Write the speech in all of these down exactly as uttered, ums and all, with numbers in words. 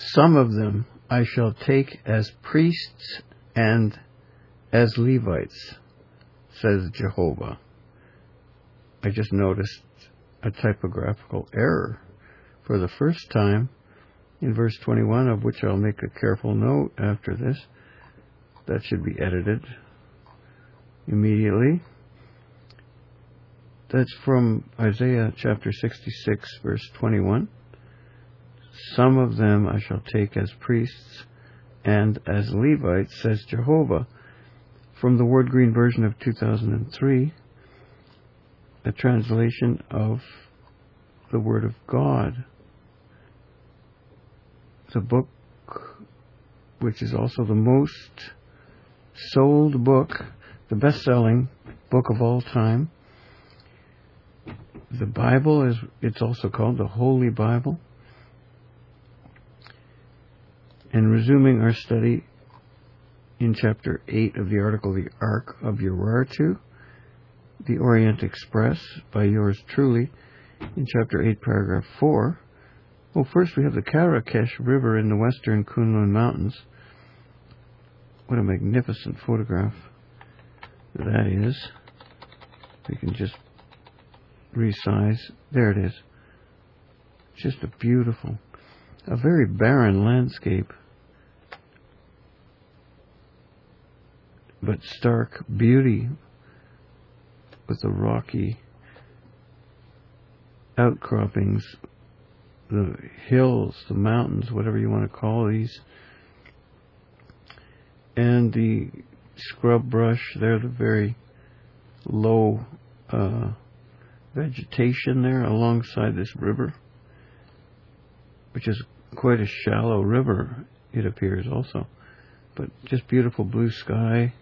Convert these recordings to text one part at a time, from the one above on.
Some of them I shall take as priests and as Levites, says Jehovah. I just noticed a typographical error for the first time in verse twenty-one, of which I'll make a careful note after this. That should be edited immediately. That's from Isaiah chapter sixty-six, verse twenty-one. Some of them I shall take as priests and as Levites, says Jehovah. From the Word Green version of two thousand three, a translation of the Word of God. The book, which is also the most sold book, the best-selling book of all time. The Bible is, it's also called the Holy Bible. And resuming our study in chapter eight of the article, The Ark of Urartu, the Orient Express, by yours truly, in chapter eight, paragraph four. Well, first we have the Karakesh River in the western Kunlun Mountains. What a magnificent photograph that is. We can just resize. There it is. Just a beautiful, a very barren landscape, but stark beauty with the rocky outcroppings, the hills, the mountains, whatever you want to call these, and the scrub brush there, the very low uh, vegetation there alongside this river, which is quite a shallow river, it appears also, but just beautiful blue sky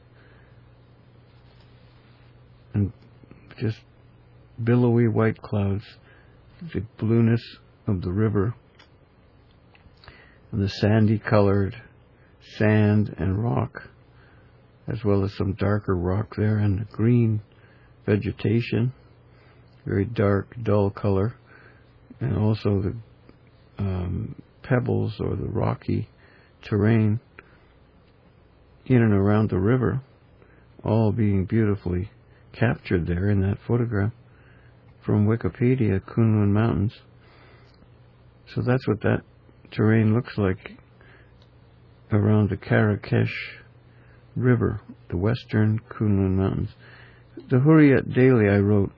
and just billowy white clouds, the blueness of the river, and the sandy colored sand and rock, as well as some darker rock there, and the green vegetation, very dark, dull color, and also the um, pebbles or the rocky terrain in and around the river, all being beautifully captured there in that photograph from Wikipedia, Kunlun Mountains. So that's what that terrain looks like around the Karakesh River, the western Kunlun Mountains. The Hurriyat Daily I wrote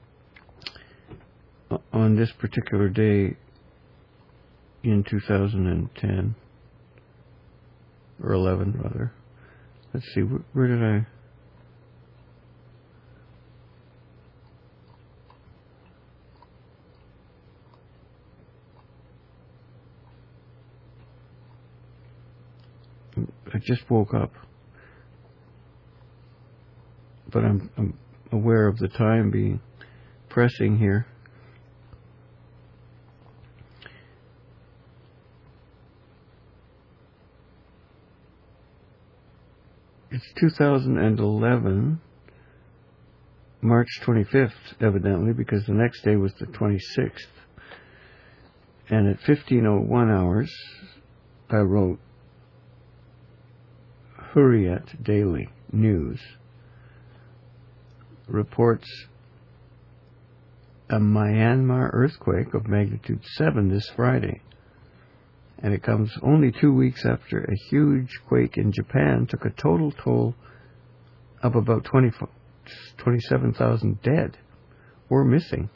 on this particular day in two thousand ten, or eleven rather. Let's see, where, where did I... I just woke up, but I'm, I'm aware of the time being pressing here. It's two thousand eleven, March twenty-fifth, evidently, because the next day was the twenty-sixth. And at fifteen oh one hours, I wrote, Hurriyat Daily News reports a Myanmar earthquake of magnitude seven this Friday. And it comes only two weeks after a huge quake in Japan took a total toll of about twenty, twenty-seven thousand dead or missing.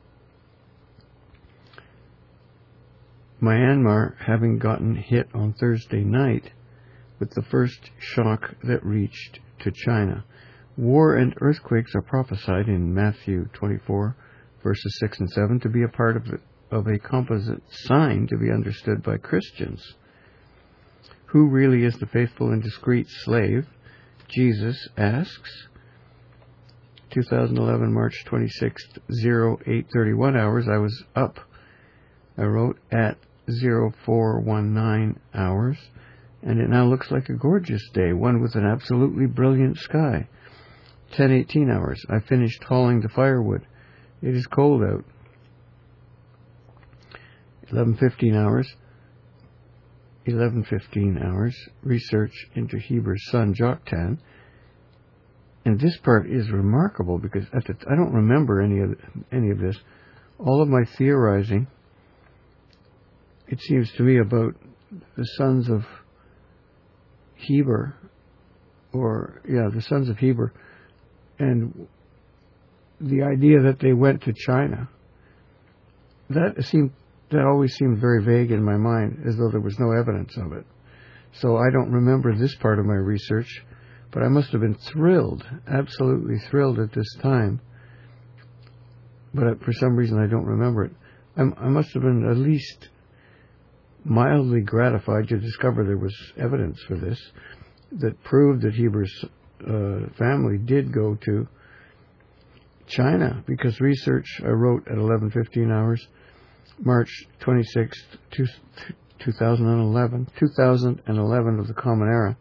Myanmar having gotten hit on Thursday night with the first shock that reached to China. War and earthquakes are prophesied in Matthew twenty-four, verses six and seven, to be a part of, the, of a composite sign to be understood by Christians. Who really is the faithful and discreet slave? Jesus asks. two thousand eleven, March twenty-sixth, oh eight thirty-one hours, I was up. I wrote at oh four nineteen hours. And it now looks like a gorgeous day, one with an absolutely brilliant sky. ten eighteen hours. I finished hauling the firewood. It is cold out. eleven fifteen hours. eleven fifteen hours, research into Heber's son Joktan. And this part is remarkable because at the t- I don't remember any of any of this. All of my theorizing, it seems to me, about the sons of Heber, or yeah, the sons of Heber, and the idea that they went to China. That seemed that always seemed very vague in my mind, as though there was no evidence of it. So I don't remember this part of my research. But I must have been thrilled, absolutely thrilled at this time. But for some reason I don't remember it. I'm, I must have been at least mildly gratified to discover there was evidence for this that proved that Heber's uh, family did go to China, because research I wrote at eleven fifteen hours, March twenty-sixth, two thousand eleven, two thousand eleven of the Common Era.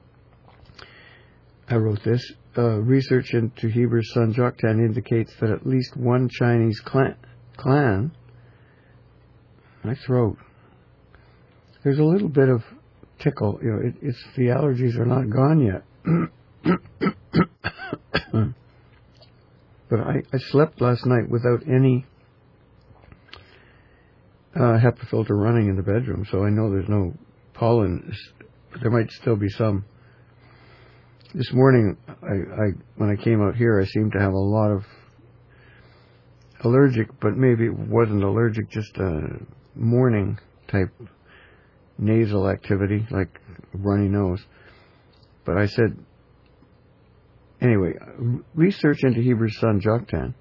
I wrote this. Uh, research into Heber's son Joktan indicates that at least one Chinese clan, clan, my throat, there's a little bit of tickle. You know, it, it's the allergies are not gone yet. But I, I slept last night without any uh, HEPA filter running in the bedroom, so I know there's no pollen. There might still be some. This morning, I, I when I came out here, I seemed to have a lot of allergic, but maybe it wasn't allergic, just a morning type nasal activity, like a runny nose. But I said, anyway, research into Heber's son Joktan,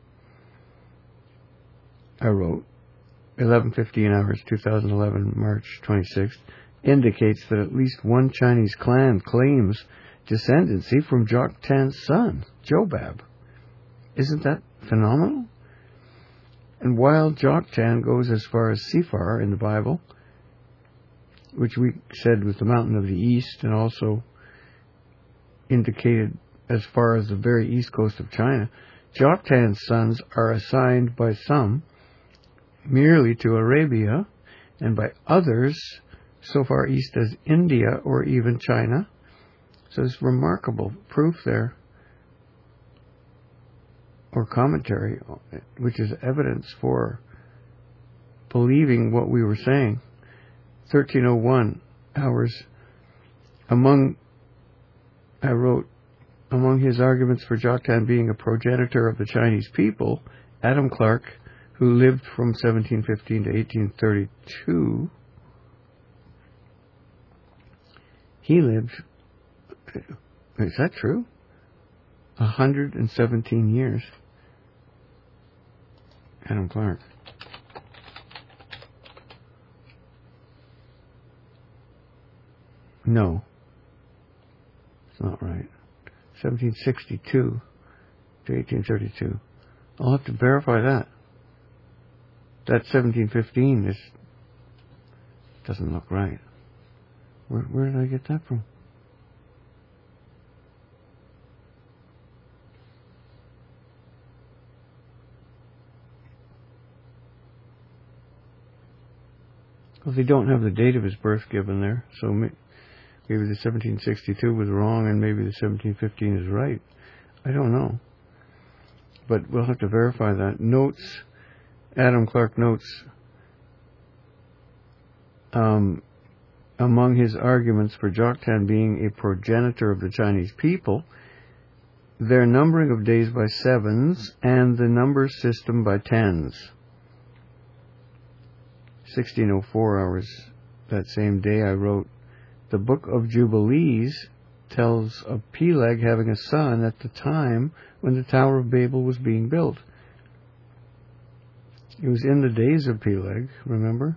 I wrote, eleven fifteen hours, two thousand eleven, March twenty-sixth, indicates that at least one Chinese clan claims descendancy from Joktan's son, Jobab. Isn't that phenomenal? And while Joktan goes as far as Sephar in the Bible, which we said was the mountain of the east, and also indicated as far as the very east coast of China, Joktan's sons are assigned by some merely to Arabia, and by others so far east as India or even China. So there's remarkable proof there, or commentary, which is evidence for believing what we were saying. thirteen oh one hours. Among, I wrote, among his arguments for Joktan being a progenitor of the Chinese people, Adam Clark, who lived from seventeen fifteen to eighteen thirty-two, he lived, is that true? one hundred seventeen years. Adam Clark. No. It's not right. seventeen sixty-two to eighteen thirty-two. I'll have to verify that. That seventeen fifteen is, doesn't look right. Where, where did I get that from? Well, they don't have the date of his birth given there, so maybe the seventeen sixty-two was wrong and maybe the seventeen fifteen is right. I don't know. But we'll have to verify that. Notes, Adam Clark notes, um, among his arguments for Joktan being a progenitor of the Chinese people, their numbering of days by sevens and the number system by tens. sixteen oh four hours that same day I wrote, the Book of Jubilees tells of Peleg having a son at the time when the Tower of Babel was being built. It was in the days of Peleg, remember?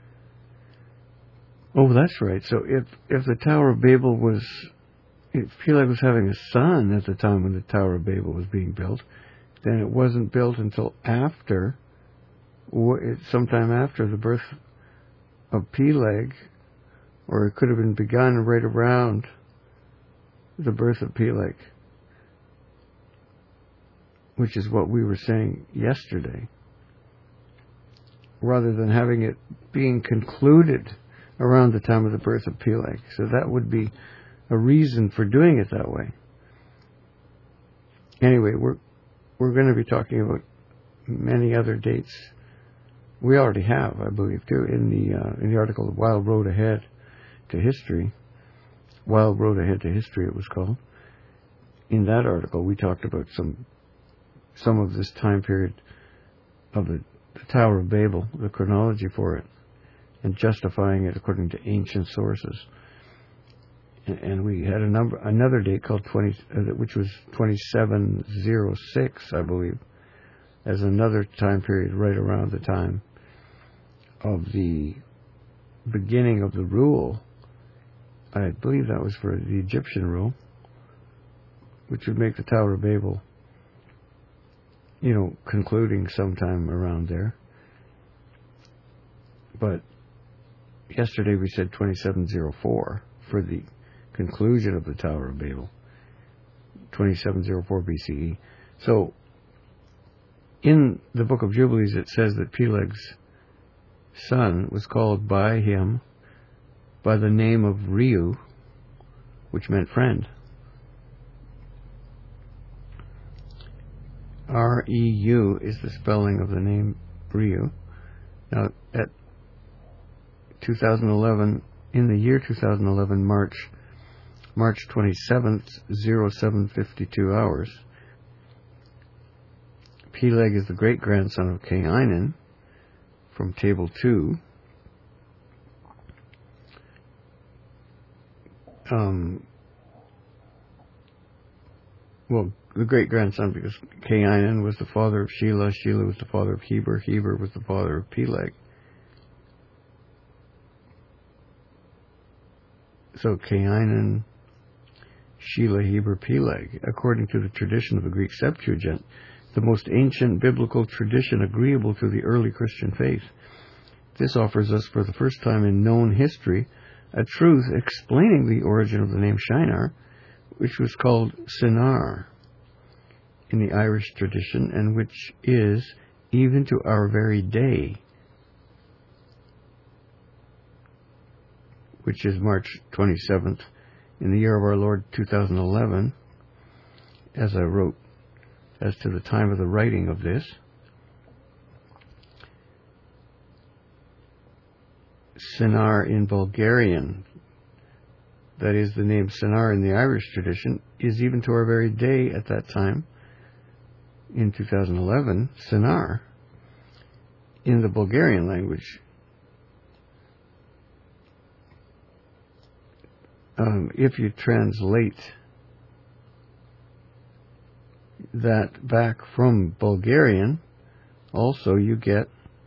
Oh, that's right. So if, if the Tower of Babel was, if Peleg was having a son at the time when the Tower of Babel was being built, then it wasn't built until after, sometime after the birth of Peleg, or it could have been begun right around the birth of Peleg, which is what we were saying yesterday, rather than having it being concluded around the time of the birth of Peleg. So that would be a reason for doing it that way. Anyway, we're we're going to be talking about many other dates. We already have, I believe, too, in the uh, in the article "Wild Road Ahead to History." Wild Road Ahead to History, it was called. In that article, we talked about some some of this time period of the, the Tower of Babel, the chronology for it, and justifying it according to ancient sources. And, and we had a number, another date called twenty, uh, which was twenty-seven oh six, I believe, as another time period right around the time of the beginning of the rule. I believe that was for the Egyptian rule, which would make the Tower of Babel, you know, concluding sometime around there. But yesterday we said twenty-seven oh four for the conclusion of the Tower of Babel, twenty-seven oh four B C E. So in the Book of Jubilees it says that Peleg's son was called by him by the name of Reu, which meant friend. R E U is the spelling of the name Reu. Now, at two thousand eleven, in the year two thousand eleven, March, March twenty-seventh, oh seven fifty-two hours, Peleg is the great-grandson of Cainan from Table two. Um, well, the great-grandson, because Cainan was the father of Shelah, Shelah was the father of Heber, Heber was the father of Peleg. So Cainan, Shelah, Heber, Peleg, according to the tradition of the Greek Septuagint, the most ancient biblical tradition agreeable to the early Christian faith. This offers us, for the first time in known history, a truth explaining the origin of the name Shinar, which was called Sinar in the Irish tradition, and which is, even to our very day, which is March twenty-seventh, in the year of our Lord two thousand eleven, as I wrote, as to the time of the writing of this. Sinar in Bulgarian, that is, the name Sinar in the Irish tradition, is even to our very day at that time, in two thousand eleven, Sinar, in the Bulgarian language. Um, if you translate that back from Bulgarian, also you get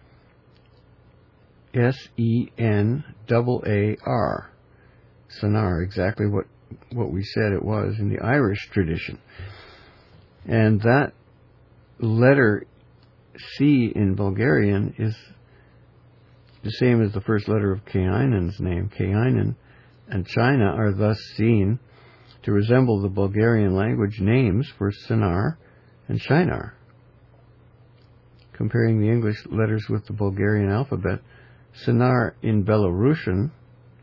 S E N A A R, Sinar, exactly what, what we said it was in the Irish tradition. And that letter C in Bulgarian is the same as the first letter of Cainan's name. Cainan and China are thus seen to resemble the Bulgarian language names for Sinar and Shinar. Comparing the English letters with the Bulgarian alphabet, Sinar in Belarusian,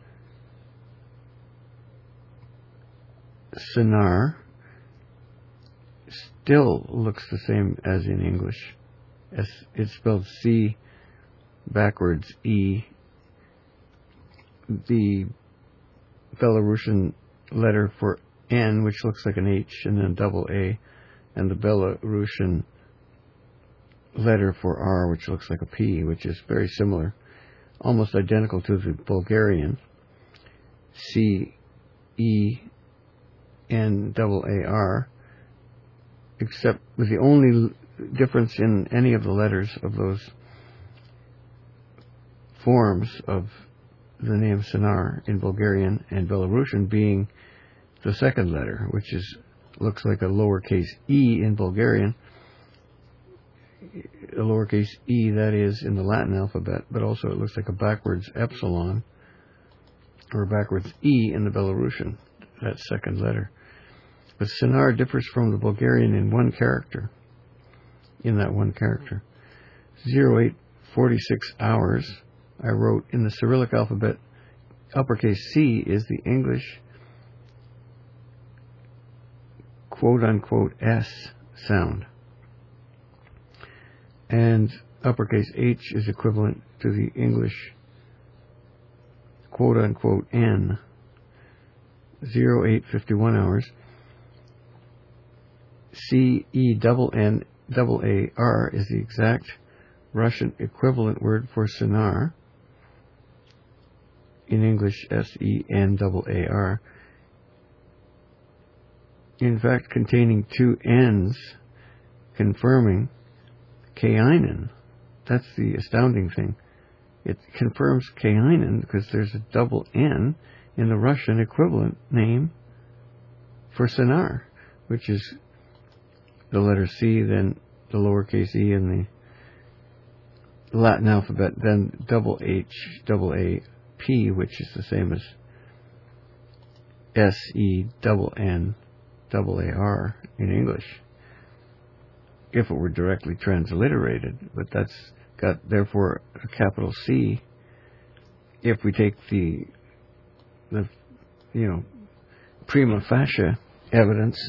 Sinar, still looks the same as in English. It's spelled C backwards E. The Belarusian letter for N, which looks like an H, and then double A, and the Belarusian letter for R, which looks like a P, which is very similar, almost identical to the Bulgarian, C E N double A R, except with the only difference in any of the letters of those forms of the name Sinar in Bulgarian and Belarusian being the second letter, which is looks like a lowercase e in Bulgarian, a lowercase e, that is, in the Latin alphabet, but also it looks like a backwards epsilon or a backwards e in the Belarusian, that second letter. But Sinar differs from the Bulgarian in one character, in that one character. oh eight forty-six hours, I wrote, in the Cyrillic alphabet, uppercase C is the English quote-unquote S sound. And uppercase H is equivalent to the English quote-unquote N, zero eight fifty-one hours. C E double N double A R is the exact Russian equivalent word for sonar. In English, S E N double A R. In fact, containing two N's, confirming Kainin. That's the astounding thing. It confirms Kainin because there's a double N in the Russian equivalent name for sonar, which is the letter C, then the lowercase e in the Latin alphabet, then double H, double A, P, which is the same as S E double N double A R in English, if it were directly transliterated. But that's got, therefore, a capital C. If we take the, the you know, prima facie evidence,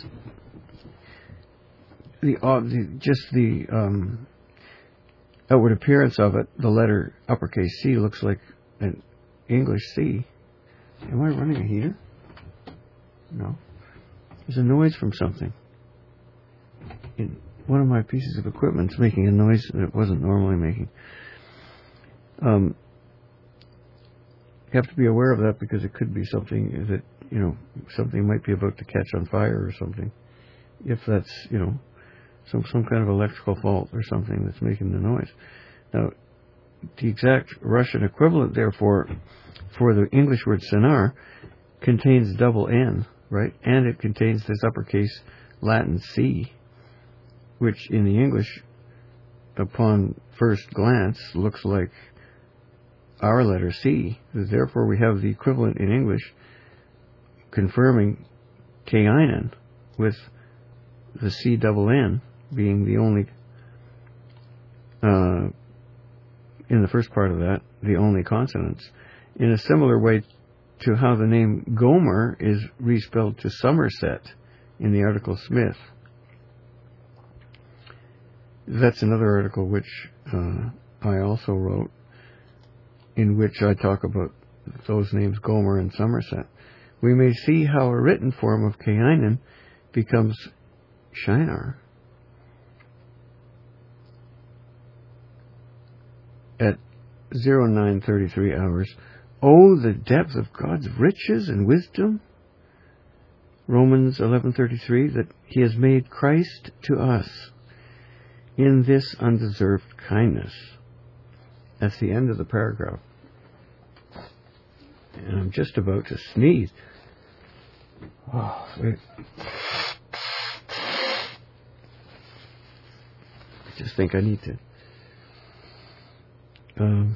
the, uh, the just the um, outward appearance of it, the letter uppercase C looks like an English C. Am I running a heater? No. There's a noise from something. In one of my pieces of equipment's making a noise that it wasn't normally making. Um, you have to be aware of that because it could be something that, you know, something might be about to catch on fire or something. If that's, you know, some some kind of electrical fault or something that's making the noise. Now, the exact Russian equivalent, therefore, for the English word sonar contains double N, right? And it contains this uppercase Latin C, which in the English, upon first glance, looks like our letter C. Therefore, we have the equivalent in English confirming Kainin, with the C double N being the only, uh, in the first part of that, the only consonants. In a similar way to how the name Gomer is respelled to Somerset in the article Smith. That's another article which uh, I also wrote, in which I talk about those names Gomer and Somerset. We may see how a written form of Kainin becomes Shinar. At zero nine thirty-three hours, oh, the depth of God's riches and wisdom. Romans eleven thirty-three, that He has made Christ to us in this undeserved kindness. That's the end of the paragraph. And I'm just about to sneeze. Oh, wait. I just think I need to um,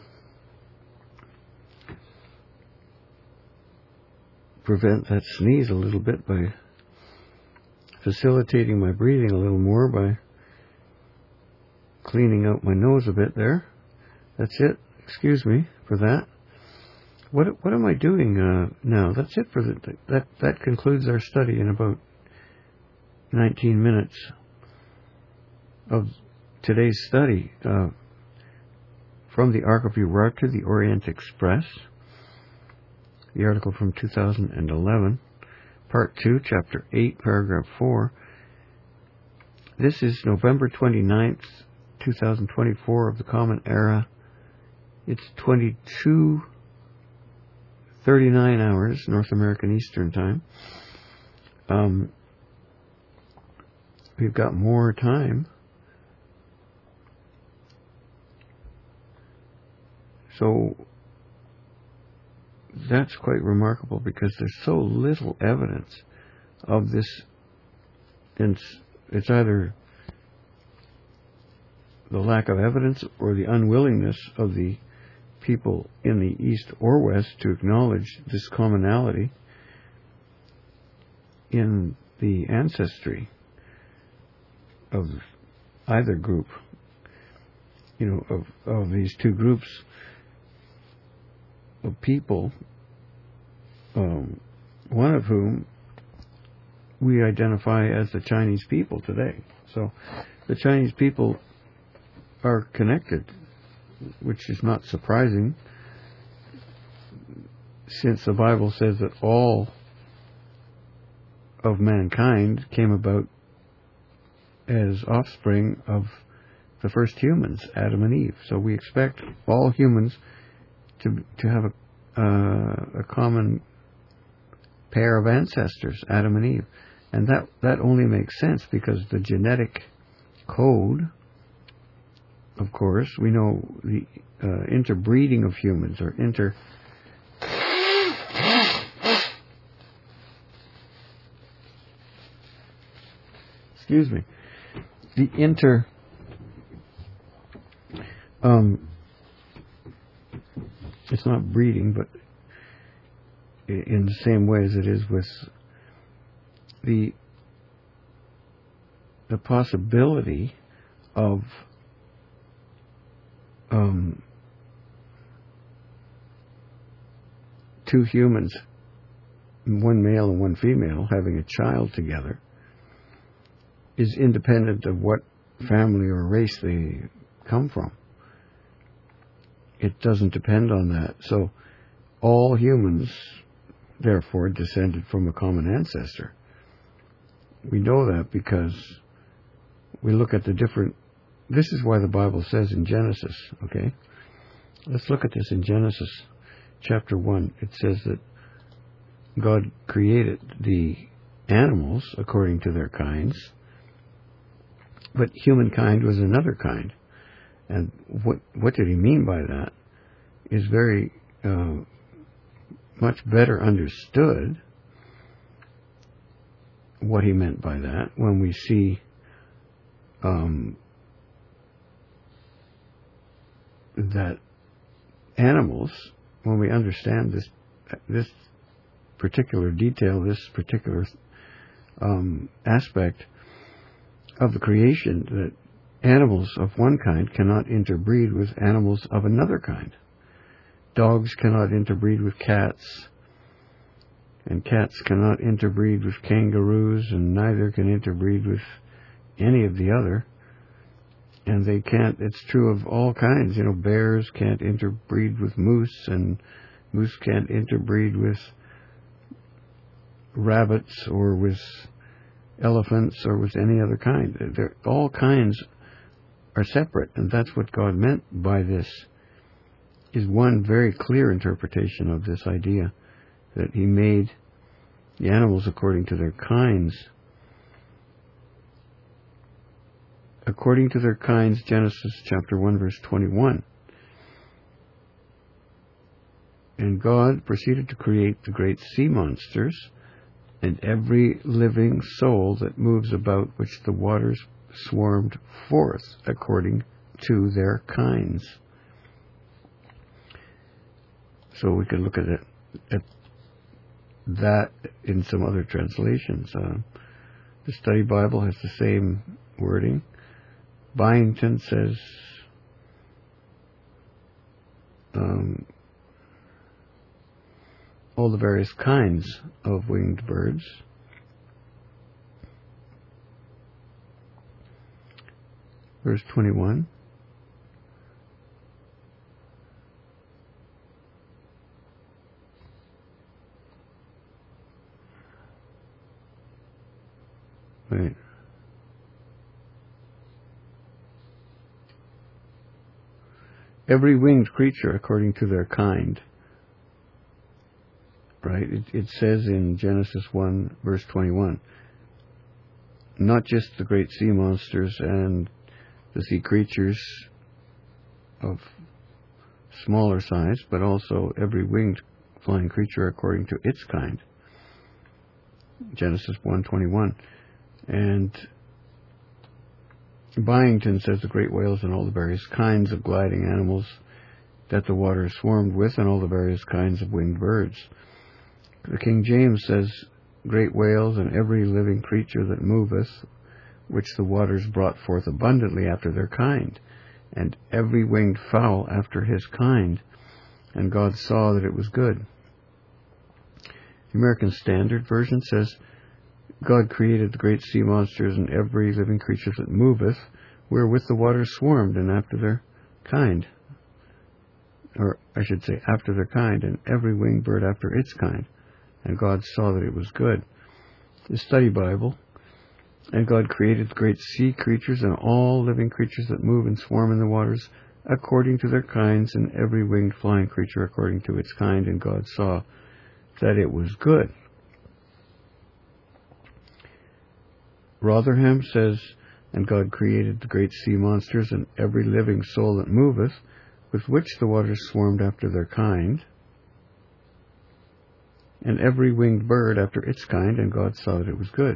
prevent that sneeze a little bit by facilitating my breathing a little more by cleaning out my nose a bit there. That's it. Excuse me for that. What what am I doing uh, now? That's it for the that that concludes our study in about nineteen minutes of today's study uh, from the Ark of Urartu to the Orient Express. The article from two thousand eleven, Part two, Chapter eight, Paragraph four. This is November twenty-ninth, twenty twenty-four of the Common Era. It's twenty-two thirty-nine hours, North American Eastern Time. Um, we've got more time. So that's quite remarkable because there's so little evidence of this. And it's either the lack of evidence or the unwillingness of the people in the East or West to acknowledge this commonality in the ancestry of either group, you know, of, of these two groups of people um, one of whom we identify as the Chinese people today. So the Chinese people are connected, which is not surprising, since the Bible says that all of mankind came about as offspring of the first humans, Adam and Eve. So we expect all humans to to have a, uh, a common pair of ancestors, Adam and Eve. And that, that only makes sense because the genetic code, of course, we know the uh, interbreeding of humans, or inter... Excuse me. The inter... Um, it's not breeding, but in the same way as it is with the the possibility of um, two humans, one male and one female, having a child together, is independent of what family or race they come from. It doesn't depend on that. So all humans, therefore, descended from a common ancestor. We know that because we look at the different... This is why the Bible says in Genesis, okay? Let's look at this in Genesis chapter one. It says that God created the animals according to their kinds, but humankind was another kind. And what what did he mean by that is very uh, much better understood, what he meant by that, when we see um, that animals, when we understand this this particular detail, this particular um, aspect of the creation, that animals of one kind cannot interbreed with animals of another kind. Dogs cannot interbreed with cats, and cats cannot interbreed with kangaroos, and neither can interbreed with any of the other. And they can't, it's true of all kinds, you know, bears can't interbreed with moose, and moose can't interbreed with rabbits or with elephants or with any other kind. They're, all kinds are separate, and that's what God meant by this, is one very clear interpretation of this idea, that he made the animals according to their kinds. According to their kinds, Genesis chapter one, verse twenty-one. And God proceeded to create the great sea monsters and every living soul that moves about, which the waters swarmed forth according to their kinds. So we could look at it, at that in some other translations. Uh, the Study Bible has the same wording. Byington says um, all the various kinds of winged birds. Verse twenty-one. Wait. Every winged creature according to their kind. Right? It, it says in Genesis one, verse twenty-one, not just the great sea monsters and the sea creatures of smaller size, but also every winged flying creature according to its kind. Genesis one twenty-one. And Byington says the great whales and all the various kinds of gliding animals that the water swarmed with, and all the various kinds of winged birds. The King James says, great whales and every living creature that moveth, which the waters brought forth abundantly after their kind, and every winged fowl after his kind. And God saw that it was good. The American Standard Version says, God created the great sea monsters and every living creature that moveth, wherewith the waters swarmed, and after their kind. Or I should say, after their kind, and every winged bird after its kind. And God saw that it was good. The Study Bible, and God created the great sea creatures and all living creatures that move and swarm in the waters, according to their kinds, and every winged flying creature according to its kind. And God saw that it was good. Rotherham says, and God created the great sea monsters and every living soul that moveth, with which the waters swarmed after their kind, and every winged bird after its kind, and God saw that it was good.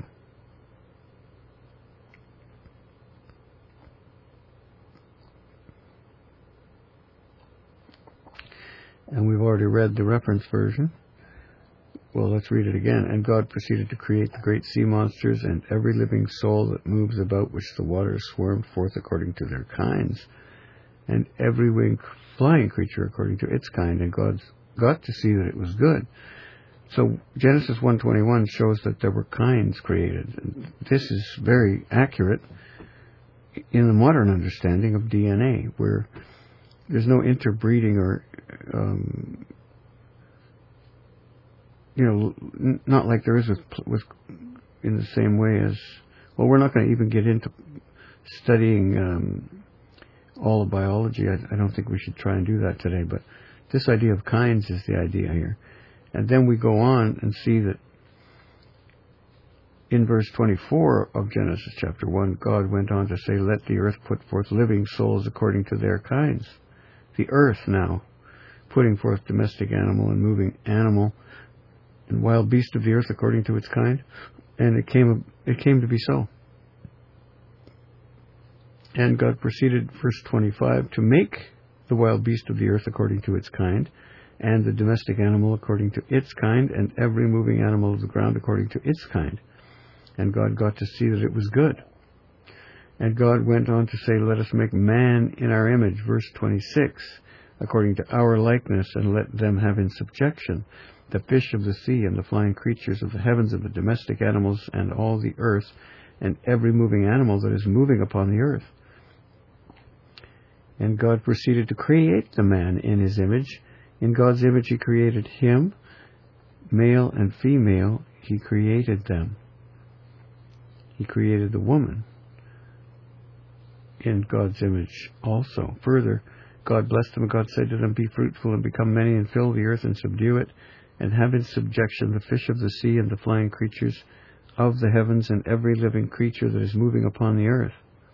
And we've already read the reference version. Well, let's read it again. And God proceeded to create the great sea monsters and every living soul that moves about, which the waters swarmed forth according to their kinds, and every winged flying creature according to its kind. And God got to see that it was good. So Genesis one twenty-one shows that there were kinds created. And this is very accurate in the modern understanding of D N A, where there's no interbreeding or um, you know, n- not like there is with, with, in the same way as, well, we're not going to even get into studying um, all of biology. I, I don't think we should try and do that today, but this idea of kinds is the idea here. And then we go on and see that in verse twenty-four of Genesis chapter one, God went on to say, let the earth put forth living souls according to their kinds. The earth now, putting forth domestic animal and moving animal, and wild beast of the earth according to its kind, and it came it came to be so. And God proceeded, verse twenty-five, to make the wild beast of the earth according to its kind, and the domestic animal according to its kind, and every moving animal of the ground according to its kind. And God got to see that it was good. And God went on to say, let us make man in our image, verse twenty-six, according to our likeness, and let them have in subjection the fish of the sea, and the flying creatures of the heavens, and the domestic animals, and all the earth, and every moving animal that is moving upon the earth. And God proceeded to create the man in his image. In God's image he created him, male and female, he created them. He created the woman in God's image also. Further, God blessed them, and God said to them, be fruitful and become many, and fill the earth and subdue it, and have in subjection the fish of the sea and the flying creatures of the heavens, and every living creature that is moving upon the earth.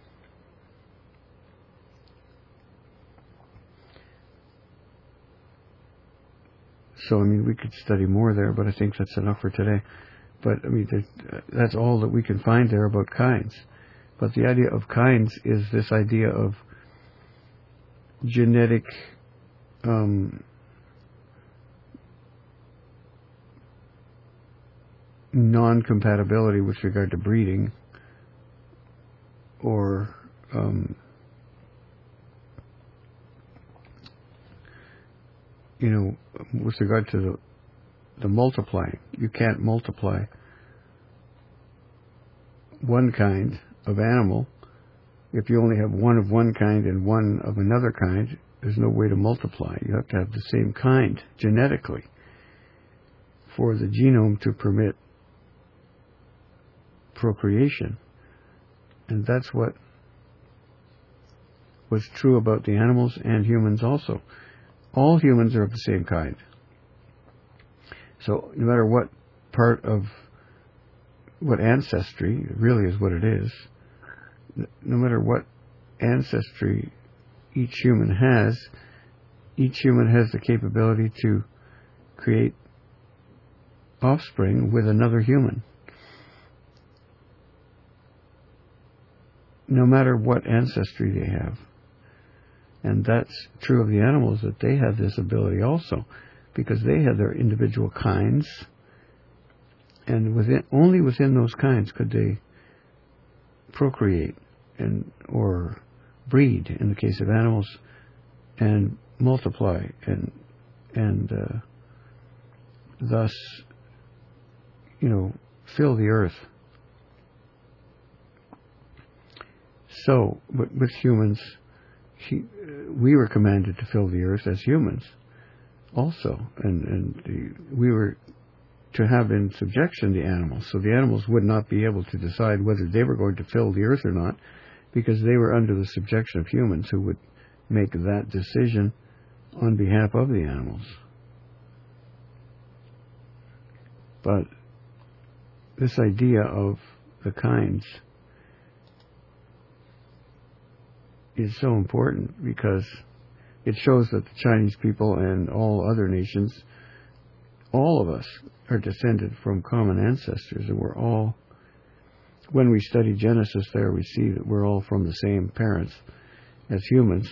So, I mean, we could study more there, but I think that's enough for today. But, I mean, that's all that we can find there about kinds. But the idea of kinds is this idea of genetic um, non-compatibility with regard to breeding, or um, you know, with regard to the, the multiplying. You can't multiply one kind of animal. If you only have one of one kind and one of another kind, there's no way to multiply. You have to have the same kind genetically for the genome to permit procreation. And that's what was true about the animals and humans also. All humans are of the same kind. So no matter what part of, what ancestry, really is what it is, no matter what ancestry each human has, each human has the capability to create offspring with another human. No matter what ancestry they have. And that's true of the animals, that they have this ability also, because they have their individual kinds, and within, only within those kinds could they procreate and or breed, in the case of animals, and multiply, and and uh, thus you know, fill the earth. So, with, with humans, he, we were commanded to fill the earth as humans also. And, and the, we were to have in subjection the animals. So the animals would not be able to decide whether they were going to fill the earth or not, because they were under the subjection of humans who would make that decision on behalf of the animals. But this idea of the kinds is so important because it shows that the Chinese people and all other nations, all of us, are descended from common ancestors, and we're all, when we study Genesis there, we see that we're all from the same parents as humans.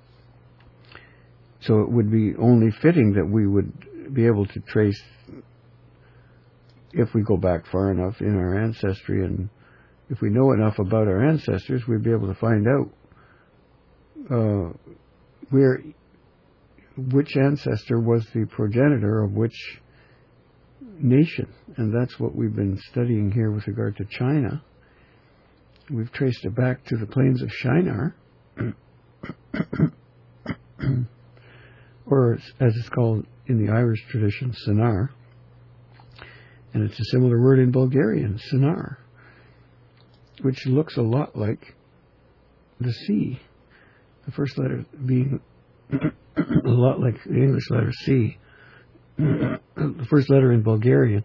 So it would be only fitting that we would be able to trace, if we go back far enough in our ancestry, and if we know enough about our ancestors, we'd be able to find out uh, where, which ancestor was the progenitor of which nation. And that's what we've been studying here with regard to China. We've traced it back to the plains of Shinar, or as it's called in the Irish tradition, Sinar. And it's a similar word in Bulgarian, Sinar, which looks a lot like the sea. The first letter being a lot like the English letter C. The first letter in Bulgarian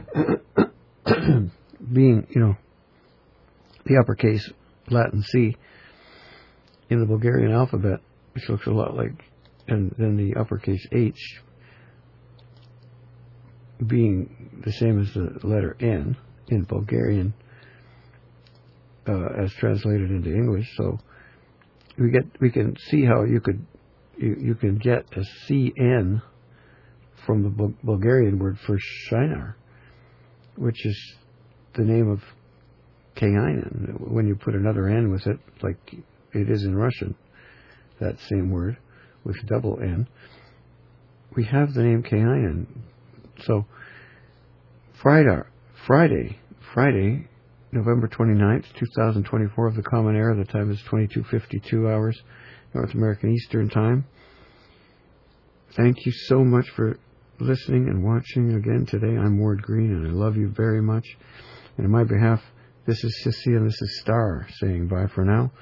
being, you know, the uppercase Latin C in the Bulgarian alphabet, which looks a lot like, and then the uppercase H being the same as the letter N in Bulgarian uh, as translated into English. So we get we can see how you could you, you can get a C N from the Bul- Bulgarian word for Shinar, which is the name of Kainin. When you put another N with it, like it is in Russian, that same word with double N, we have the name Kainin. So Friday, Friday, Friday, November twenty-ninth, twenty twenty-four of the Common Era. The time is twenty-two fifty-two hours, North American Eastern Time. Thank you so much for listening and watching again today. I'm Ward Green, and I love you very much. And on my behalf, this is Sissy and this is Star saying bye for now.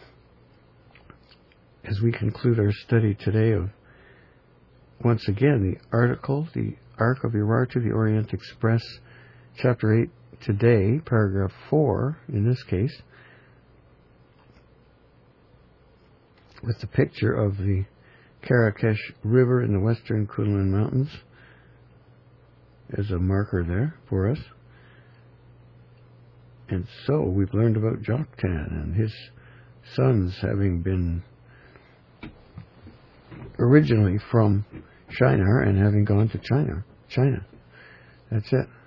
As we conclude our study today of, once again, the article, the Ark of Urartu, the Orient Express, Chapter eight, today, Paragraph four, in this case, with the picture of the Karakesh River in the western Kunlun Mountains as a marker there for us. And so we've learned about Joktan and his sons having been originally from Shinar and having gone to China. China. That's it.